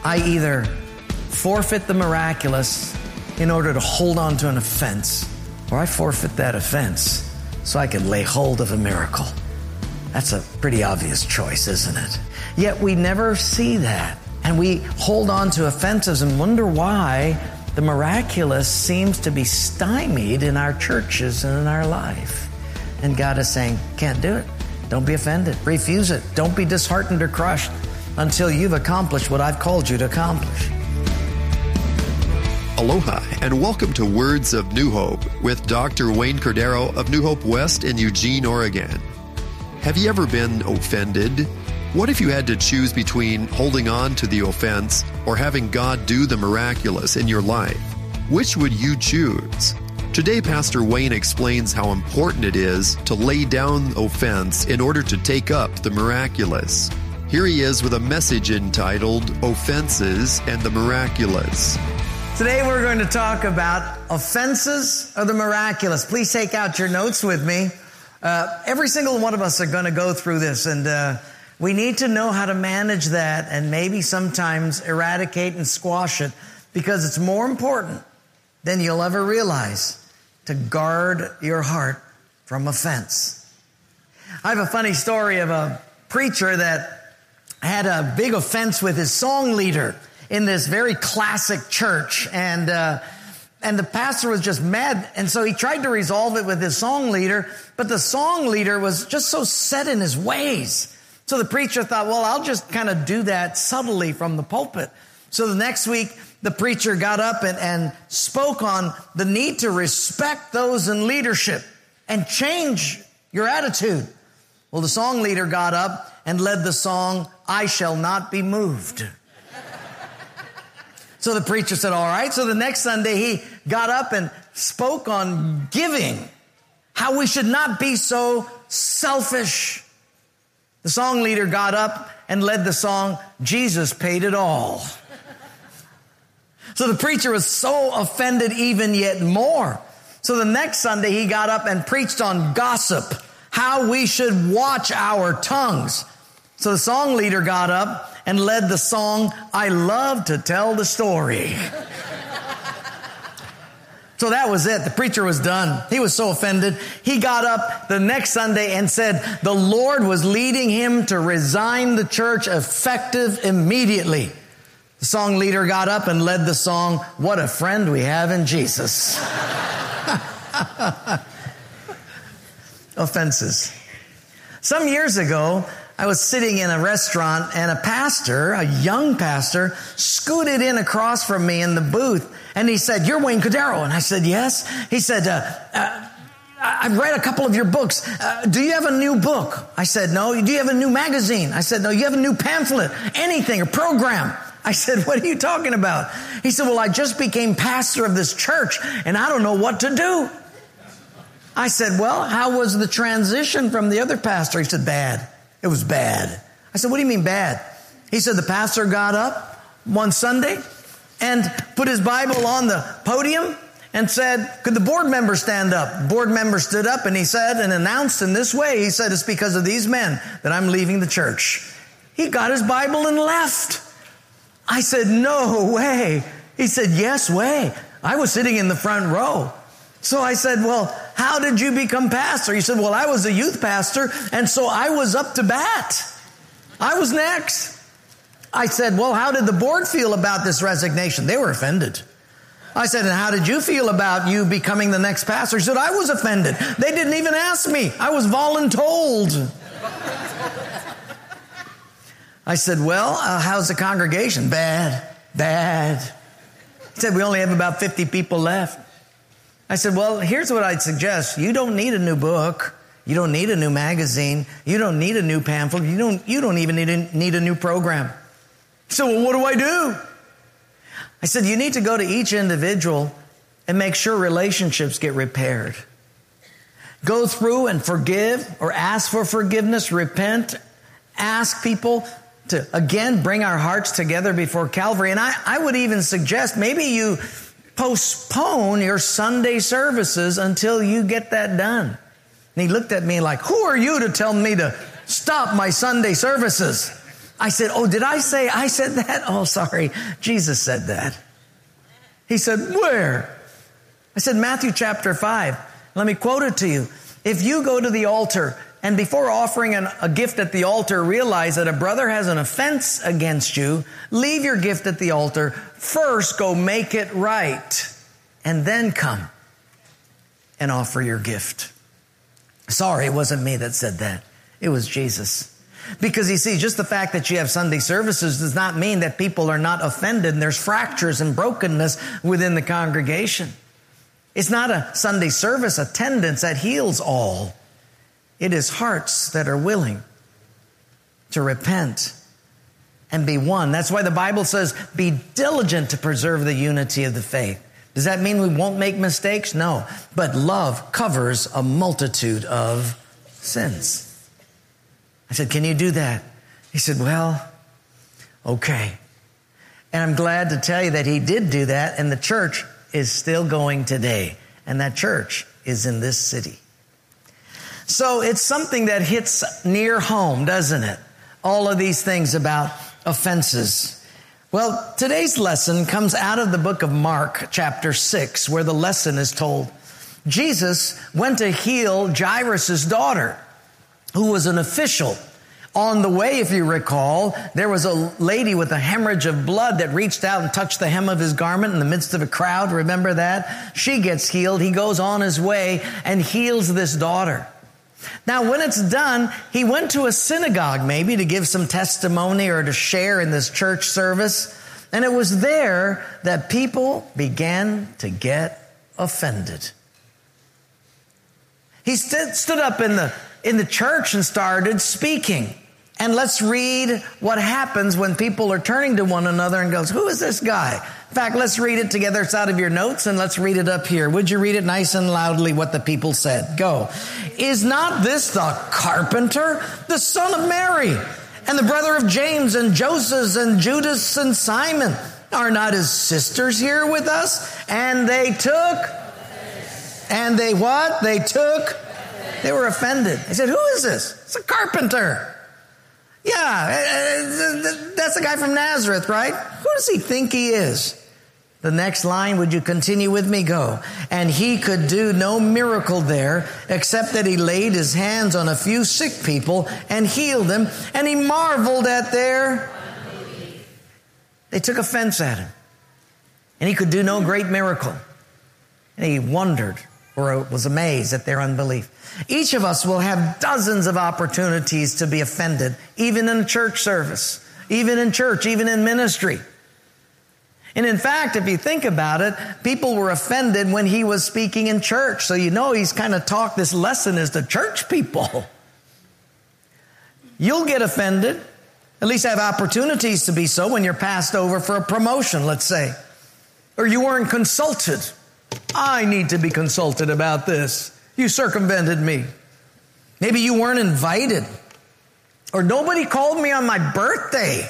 I either forfeit the miraculous in order to hold on to an offense, or I forfeit that offense so I can lay hold of a miracle. That's a pretty obvious choice, isn't it? Yet we never see that. And we hold on to offenses and wonder why the miraculous seems to be stymied in our churches and in our life. And God is saying, can't do it. Don't be offended. Refuse it. Don't be disheartened or crushed until you've accomplished what I've called you to accomplish. Aloha, and welcome to Words of New Hope with Dr. Wayne Cordero of New Hope West in Eugene, Oregon. Have you ever been offended? What if you had to choose between holding on to the offense or having God do the miraculous in your life? Which would you choose? Today, Pastor Wayne explains how important it is to lay down offense in order to take up the miraculous. Here he is with a message entitled Offenses and the Miraculous. Today we're going to talk about offenses or the miraculous. Please take out your notes with me. Every single one of us are going to go through this, and we need to know how to manage that and maybe sometimes eradicate and squash it, because it's more important than you'll ever realize to guard your heart from offense. I have a funny story of a preacher that had a big offense with his song leader in this very classic church, and the pastor was just mad, and so he tried to resolve it with his song leader, but the song leader was just so set in his ways. So the preacher thought, well, I'll just kind of do that subtly from the pulpit. So the next week, the preacher got up and spoke on the need to respect those in leadership and change your attitude. Well, the song leader got up and led the song, I Shall Not Be Moved. So the preacher said, all right. So the next Sunday, he got up and spoke on giving, how we should not be so selfish. The song leader got up and led the song, Jesus Paid It All. So the preacher was so offended even yet more. So the next Sunday, he got up and preached on gossip, how we should watch our tongues. So the song leader got up and led the song, I Love to Tell the Story. So that was it. The preacher was done. He was so offended. He got up the next Sunday and said the Lord was leading him to resign the church effective immediately. The song leader got up and led the song, What a Friend We Have in Jesus. Offenses. Some years ago, I was sitting in a restaurant and a pastor, a young pastor, scooted in across from me in the booth, and he said, you're Wayne Cordero. And I said, yes. He said, I've read a couple of your books. Do you have a new book? I said, no. Do you have a new magazine? I said, no. You have a new pamphlet, anything, a program? I said, what are you talking about? He said, well, I just became pastor of this church, and I don't know what to do. I said, well, how was the transition from the other pastor? He said, bad. It was bad. I said, what do you mean bad? He said, the pastor got up one Sunday and put his Bible on the podium and said, could the board member stand up? The board member stood up and he said and announced in this way, he said, it's because of these men that I'm leaving the church. He got his Bible and left. I said, no way. He said, yes way. I was sitting in the front row. So I said, well, how did you become pastor? He said, well, I was a youth pastor, and so I was up to bat. I was next. I said, well, how did the board feel about this resignation? They were offended. I said, and how did you feel about you becoming the next pastor? He said, I was offended. They didn't even ask me. I was voluntold. I said, well, how's the congregation? Bad. He said, we only have about 50 people left. I said, well, here's what I'd suggest. You don't need a new book. You don't need a new magazine. You don't need a new pamphlet. You don't even need a new program. So, well, what do I do? I said, you need to go to each individual and make sure relationships get repaired. Go through and forgive or ask for forgiveness, repent, ask people to, again, bring our hearts together before Calvary. And I would even suggest maybe you postpone your Sunday services until you get that done. And he looked at me like, who are you to tell me to stop my Sunday services? I said, oh, did I said that? Oh, sorry. Jesus said that. He said, where? I said, Matthew chapter 5. Let me quote it to you. If you go to the altar and before offering a gift at the altar, realize that a brother has an offense against you, leave your gift at the altar. First, go make it right, and then come and offer your gift. Sorry, it wasn't me that said that. It was Jesus. Because you see, just the fact that you have Sunday services does not mean that people are not offended and there's fractures and brokenness within the congregation. It's not a Sunday service attendance that heals all. It is hearts that are willing to repent and be one. That's why the Bible says, be diligent to preserve the unity of the faith. Does that mean we won't make mistakes? No. But love covers a multitude of sins. I said, can you do that? He said, well, okay. And I'm glad to tell you that he did do that, and the church is still going today. And that church is in this city. So it's something that hits near home, doesn't it? All of these things about offenses. Well, today's lesson comes out of the book of Mark, chapter 6, where the lesson is told. Jesus went to heal Jairus' daughter, who was an official. On the way, if you recall, there was a lady with a hemorrhage of blood that reached out and touched the hem of his garment in the midst of a crowd. Remember that? She gets healed. He goes on his way and heals this daughter. Now, when it's done, he went to a synagogue maybe to give some testimony or to share in this church service. And it was there that people began to get offended. He stood up in the church and started speaking. And let's read what happens when people are turning to one another and goes, who is this guy? In fact, let's read it together. It's out of your notes, and let's read it up here. Would you read it nice and loudly what the people said? Go. Is not this the carpenter, the son of Mary, and the brother of James and Joseph and Judas and Simon? Are not his sisters here with us? And they what? They were offended. They said, who is this? It's a carpenter. Yeah, that's the guy from Nazareth, right? Who does he think he is? The next line, would you continue with me? Go. And he could do no miracle there except that he laid his hands on a few sick people and healed them. And he marveled at their unbelief. They took offense at him. And he could do no great miracle. And he wondered or was amazed at their unbelief. Each of us will have dozens of opportunities to be offended, even in church service, even in church, even in ministry. And in fact, if you think about it, people were offended when he was speaking in church. So you know he's kind of taught this lesson is to church people. You'll get offended, at least have opportunities to be so when you're passed over for a promotion, let's say. Or you weren't consulted. I need to be consulted about this. You circumvented me. Maybe you weren't invited. Or nobody called me on my birthday.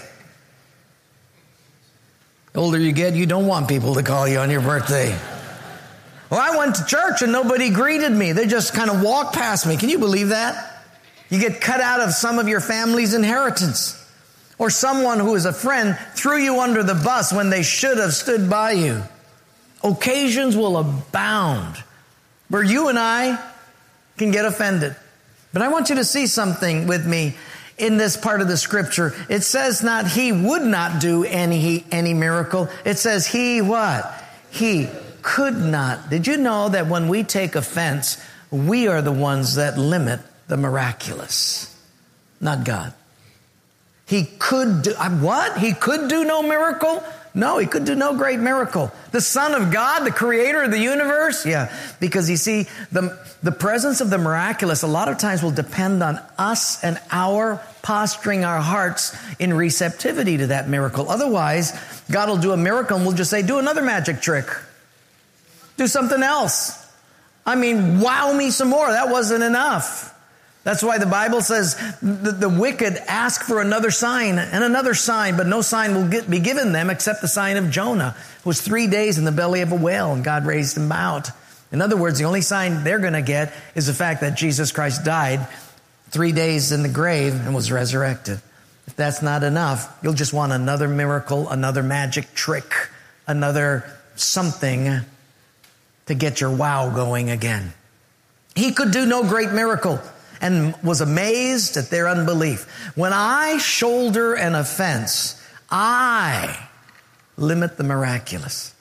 The older you get, you don't want people to call you on your birthday. Well, I went to church and nobody greeted me. They just kind of walked past me. Can you believe that? You get cut out of some of your family's inheritance. Or someone who is a friend threw you under the bus when they should have stood by you. Occasions will abound where you and I can get offended. But I want you to see something with me in this part of the scripture. It says not he would not do any miracle. It says he what? He could not. Did you know that when we take offense, we are the ones that limit the miraculous, not God? He could do, what? He could do no miracle? No, he could do no great miracle. The Son of God, the creator of the universe? Yeah, because you see, the presence of the miraculous a lot of times will depend on us and our posturing our hearts in receptivity to that miracle. Otherwise, God will do a miracle and we'll just say, do another magic trick. Do something else. I mean, wow me some more. That wasn't enough. That's why the Bible says the wicked ask for another sign and another sign, but no sign will be given them except the sign of Jonah, who was 3 days in the belly of a whale, and God raised him out. In other words, the only sign they're going to get is the fact that Jesus Christ died 3 days in the grave and was resurrected. If that's not enough, you'll just want another miracle, another magic trick, another something to get your wow going again. He could do no great miracle and was amazed at their unbelief. When I shoulder an offense, I limit the miraculous.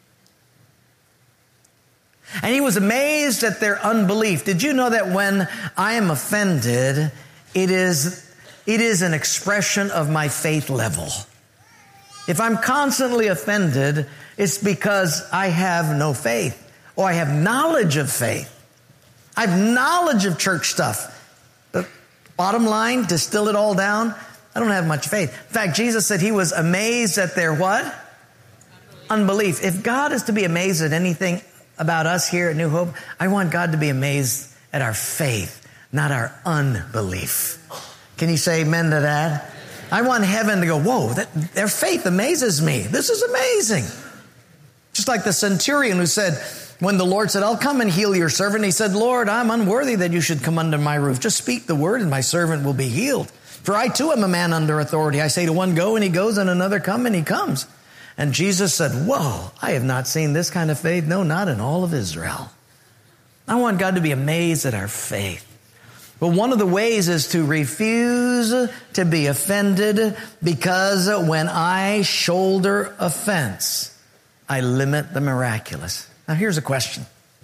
And he was amazed at their unbelief. Did you know that when I am offended, it is an expression of my faith level? If I'm constantly offended, it's because I have no faith, or I have knowledge of faith. I have knowledge of church stuff. But bottom line, distill it all down, I don't have much faith. In fact, Jesus said he was amazed at their what? Unbelief. If God is to be amazed at anything about us here at New Hope, I want God to be amazed at our faith, not our unbelief. Can you say amen to that? I want heaven to go, whoa, their faith amazes me. This is amazing. Just like the centurion who said, when the Lord said, I'll come and heal your servant, he said, Lord, I'm unworthy that you should come under my roof. Just speak the word and my servant will be healed. For I too am a man under authority. I say to one, go, and he goes, and another, come, and he comes. And Jesus said, whoa, I have not seen this kind of faith. No, not in all of Israel. I want God to be amazed at our faith. But one of the ways is to refuse to be offended, because when I shoulder offense, I limit the miraculous. Now here's a question.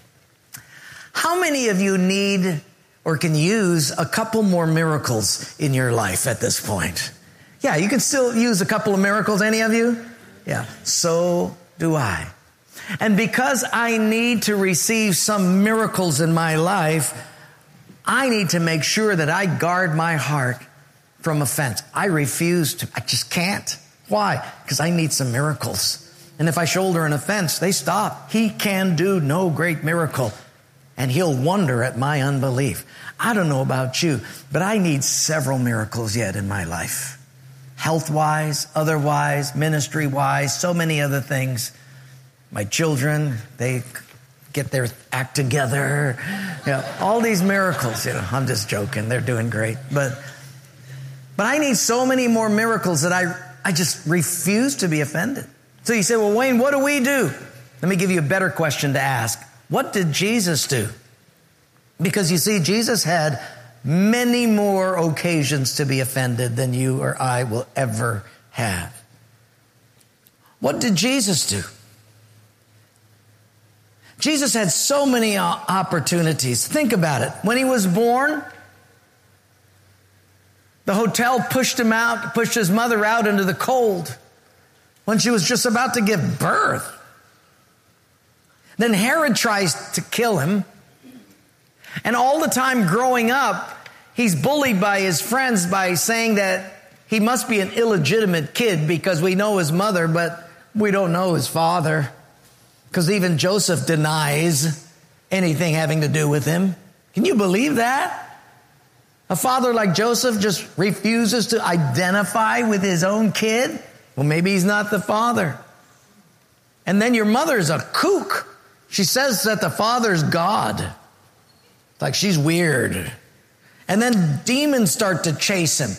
How many of you need or can use a couple more miracles in your life at this point? Yeah, you can still use a couple of miracles, any of you? Yeah, so do I. And because I need to receive some miracles in my life, I need to make sure that I guard my heart from offense. I just can't. Why? Because I need some miracles. And if I shoulder an offense, they stop. He can do no great miracle, and he'll wonder at my unbelief. I don't know about you, but I need several miracles yet in my life. Health-wise, otherwise, ministry-wise, so many other things. My children, they get their act together. All these miracles. I'm just joking. They're doing great. But I need so many more miracles that I just refuse to be offended. So you say, well, Wayne, what do we do? Let me give you a better question to ask. What did Jesus do? Because you see, Jesus had many more occasions to be offended than you or I will ever have. What did Jesus do? Jesus had so many opportunities. Think about it. When he was born, the hotel pushed his mother out into the cold when she was just about to give birth. Then Herod tries to kill him. And all the time growing up, he's bullied by his friends by saying that he must be an illegitimate kid because we know his mother, but we don't know his father. Because even Joseph denies anything having to do with him. Can you believe that? A father like Joseph just refuses to identify with his own kid. Well, maybe he's not the father. And then your mother's a kook. She says that the father's God. Like she's weird. And then demons start to chase him.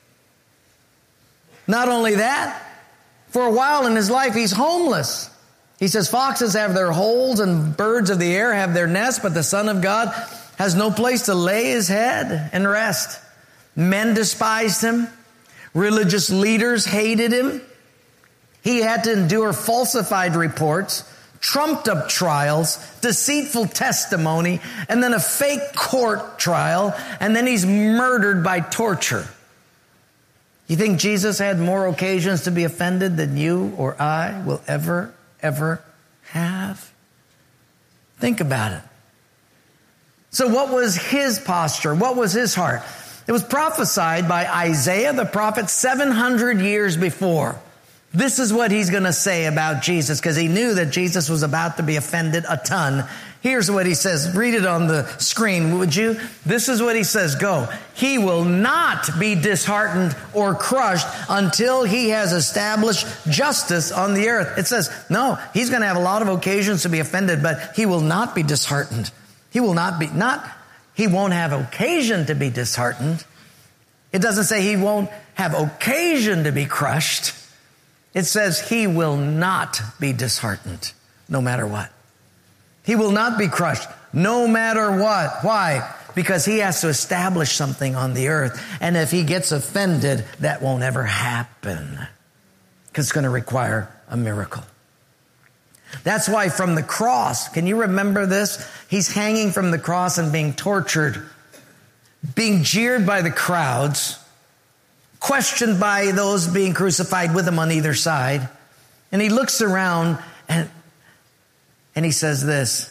Not only that, for a while in his life, he's homeless. He says, foxes have their holes and birds of the air have their nests, but the Son of God has no place to lay his head and rest. Men despised him. Religious leaders hated him. He had to endure falsified reports, trumped up trials, deceitful testimony, and then a fake court trial, and then he's murdered by torture. You think Jesus had more occasions to be offended than you or I will ever have? Think about it. So what was his posture? What was his heart? It was prophesied by Isaiah the prophet 700 years before. This is what he's going to say about Jesus, because he knew that Jesus was about to be offended a ton. Here's what he says. Read it on the screen, would you? This is what he says. Go. He will not be disheartened or crushed until he has established justice on the earth. It says, no, he's going to have a lot of occasions to be offended, but he will not be disheartened. He won't have occasion to be disheartened. It doesn't say he won't have occasion to be crushed, it says he will not be disheartened no matter what. He will not be crushed no matter what. Why? Because he has to establish something on the earth. And if he gets offended, that won't ever happen. Because it's going to require a miracle. That's why from the cross, can you remember this? He's hanging from the cross and being tortured, being jeered by the crowds, questioned by those being crucified with him on either side. And he looks around and he says this,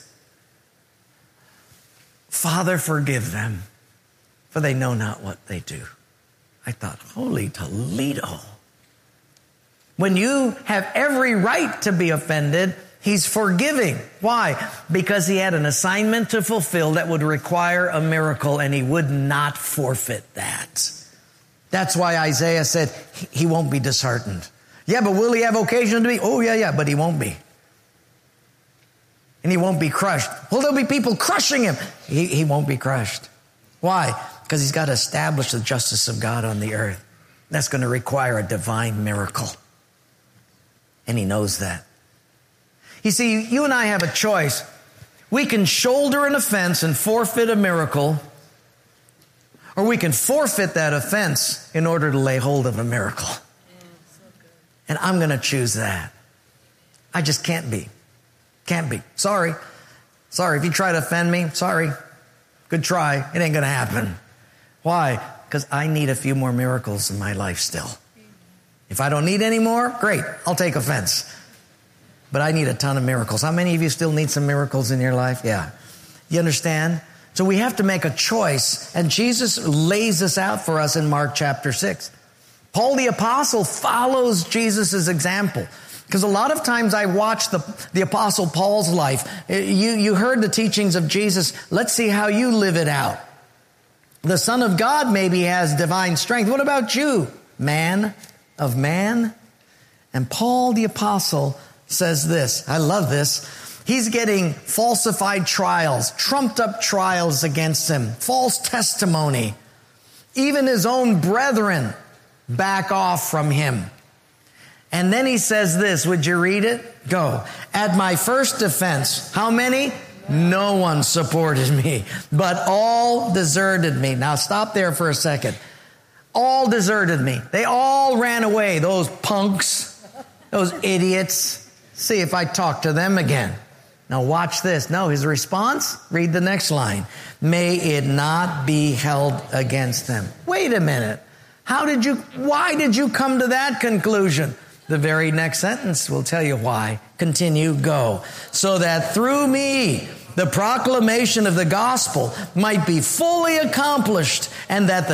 Father, forgive them, for they know not what they do. I thought, holy Toledo. When you have every right to be offended, he's forgiving. Why? Because he had an assignment to fulfill that would require a miracle, and he would not forfeit that. That's why Isaiah said he won't be disheartened. Yeah, but will he have occasion to be? Oh, yeah, but he won't be. And he won't be crushed. Well, there'll be people crushing him. He won't be crushed. Why? Because he's got to establish the justice of God on the earth. That's going to require a divine miracle. And he knows that. You see, you and I have a choice. We can shoulder an offense and forfeit a miracle, or we can forfeit that offense in order to lay hold of a miracle. And I'm going to choose that. I just can't be. Can't be. Sorry. If you try to offend me, sorry. Good try. It ain't going to happen. Why? Because I need a few more miracles in my life still. If I don't need any more, great. I'll take offense. But I need a ton of miracles. How many of you still need some miracles in your life? Yeah. You understand? So we have to make a choice. And Jesus lays this out for us in Mark chapter 6. Paul the Apostle follows Jesus' example. Because a lot of times I watch the Apostle Paul's life. You heard the teachings of Jesus. Let's see how you live it out. The Son of God maybe has divine strength. What about you? Man of man? And Paul the Apostle says this. I love this. He's getting falsified trials, trumped up trials against him, false testimony. Even his own brethren back off from him. And then he says this, would you read it? Go. At my first defense, how many? No one supported me, but all deserted me. Now stop there for a second. All deserted me. They all ran away, those punks, those idiots. See if I talk to them again. Now watch this. No, his response? Read the next line. May it not be held against them. Wait a minute. Why did you come to that conclusion? The very next sentence will tell you why. Continue, go. So that through me, the proclamation of the gospel might be fully accomplished, and that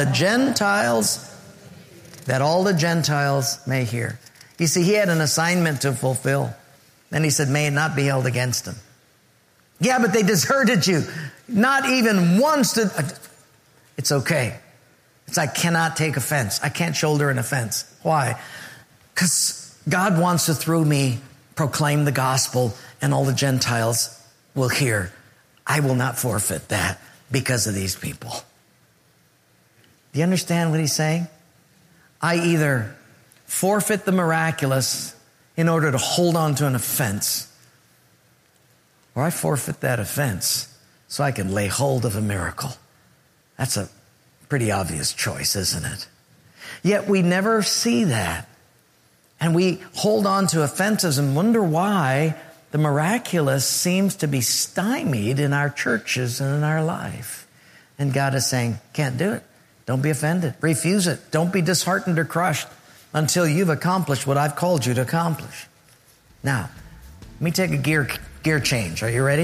all the Gentiles may hear. You see, he had an assignment to fulfill. And he said, may it not be held against him. Yeah, but they deserted you. Not even once did. It's okay. I cannot take offense. I can't shoulder an offense. Why? Because God wants to, through me, proclaim the gospel, and all the Gentiles will hear. I will not forfeit that because of these people. Do you understand what he's saying? I either forfeit the miraculous in order to hold on to an offense, or I forfeit that offense so I can lay hold of a miracle. That's a pretty obvious choice, isn't it? Yet we never see that. And we hold on to offenses and wonder why the miraculous seems to be stymied in our churches and in our life. And God is saying, can't do it. Don't be offended. Refuse it. Don't be disheartened or crushed until you've accomplished what I've called you to accomplish. Now, let me take a gear change. Are you ready?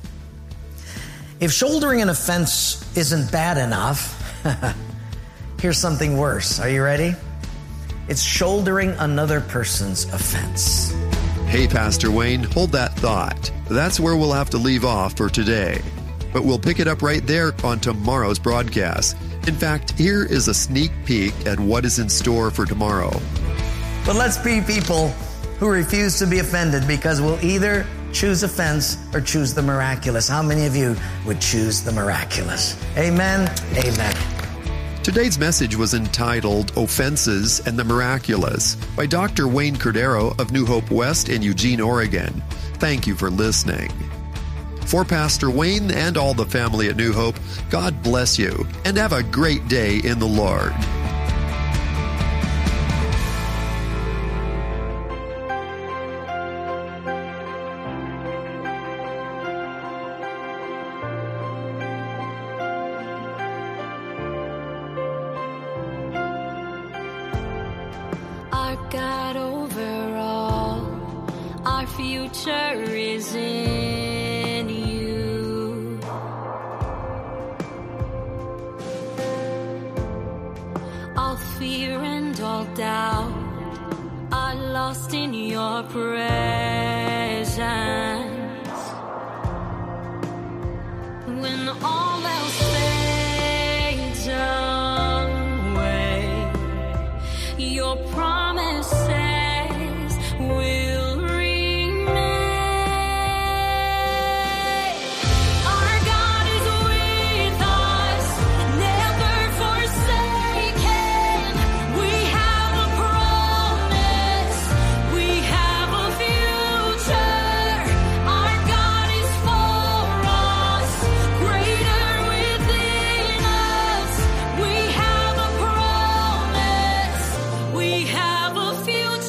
If shouldering an offense isn't bad enough, here's something worse. Are you ready? It's shouldering another person's offense. Hey, Pastor Wayne, hold that thought. That's where we'll have to leave off for today. But we'll pick it up right there on tomorrow's broadcast. In fact, here is a sneak peek at what is in store for tomorrow. But let's be people who refuse to be offended, because we'll either choose offense or choose the miraculous. How many of you would choose the miraculous? Amen. Amen. Today's message was entitled Offenses and the Miraculous by Dr. Wayne Cordero of New Hope West in Eugene, Oregon. Thank you for listening. For Pastor Wayne and all the family at New Hope, God bless you and have a great day in the Lord. Our God over all, our future is in you. All fear and all doubt are lost in your presence. When all else fades away, your promises will remain. Our God is with us, never forsaken. We have a promise, we have a future. Our God is for us, greater within us. We have a promise, we have a future.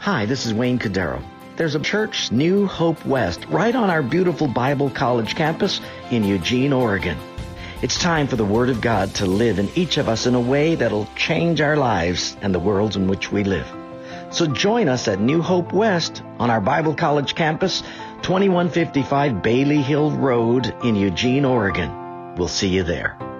Hi, this is Wayne Cordero. There's a church, New Hope West, right on our beautiful Bible College campus in Eugene, Oregon. It's time for the Word of God to live in each of us in a way that'll change our lives and the world in which we live. So join us at New Hope West on our Bible College campus, 2155 Bailey Hill Road in Eugene, Oregon. We'll see you there.